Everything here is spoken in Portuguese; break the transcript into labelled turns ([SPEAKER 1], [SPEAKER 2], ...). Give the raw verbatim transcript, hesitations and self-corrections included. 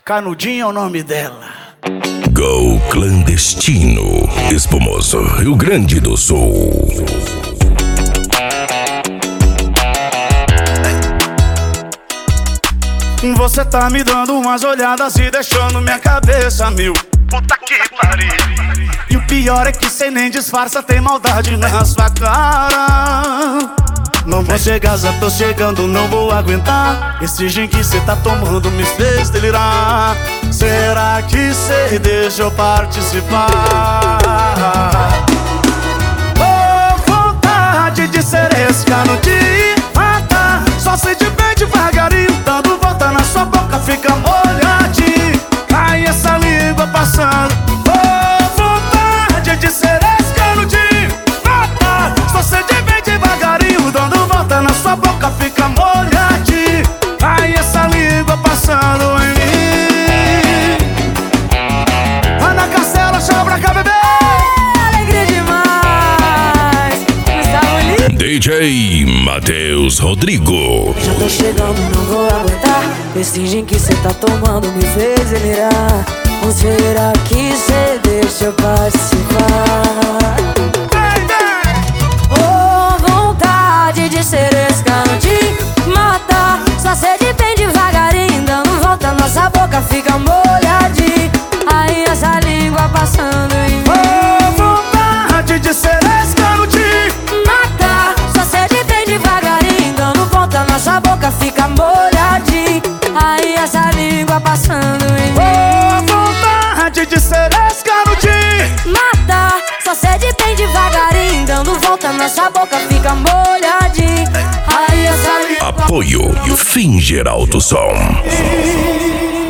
[SPEAKER 1] Canudinho é o nome dela.
[SPEAKER 2] Go Clandestino, Espumoso, Rio Grande do Sul.
[SPEAKER 1] Você tá me dando umas olhadas e deixando minha cabeça mil. Puta que pariu. E o pior é que cê nem disfarça, tem maldade na sua cara. Não vou chegar, já tô chegando, não vou aguentar. Esse gin que cê tá tomando me fez delirar. Será que cê deixa eu participar? Oh, vontade de ser esse canudinho, mata. Só sei de bem devagarinho, dando volta na sua boca, fica molhadinho. Ai, essa língua passando. Oh, vontade de ser esse canudinho, mata. Só sei de bem devagarinho, dando volta na sua boca, fica molhadinho. Ai, essa língua passando em mim. Ana Castela, chama pra cá, bebê.
[SPEAKER 3] Alegria demais. Gustavo Lima.
[SPEAKER 2] D J Matheus Rodrigo.
[SPEAKER 3] Já tô chegando, não vou aguentar. Esse gin que cê tá tomando me fez delirar. Ou será que cê deixa eu participar? Oh, vontade de ser esse canudinho, mata. Só sede bem devagarinho, dando volta, nossa boca fica molhadinha. Aí essa língua passando em mim.
[SPEAKER 1] Oh, vontade de ser esse canudinho,
[SPEAKER 3] Mata, só sede bem devagarinho, dando volta, nossa boca fica molhadinha. Aí essa língua passando em mim.
[SPEAKER 1] oh, vontade de ser esse canudinho.
[SPEAKER 3] Mata, só sede bem devagarinho, dando volta, nossa boca fica molhadinha. Aí essa língua
[SPEAKER 2] Apoio e Fim Geral do Som.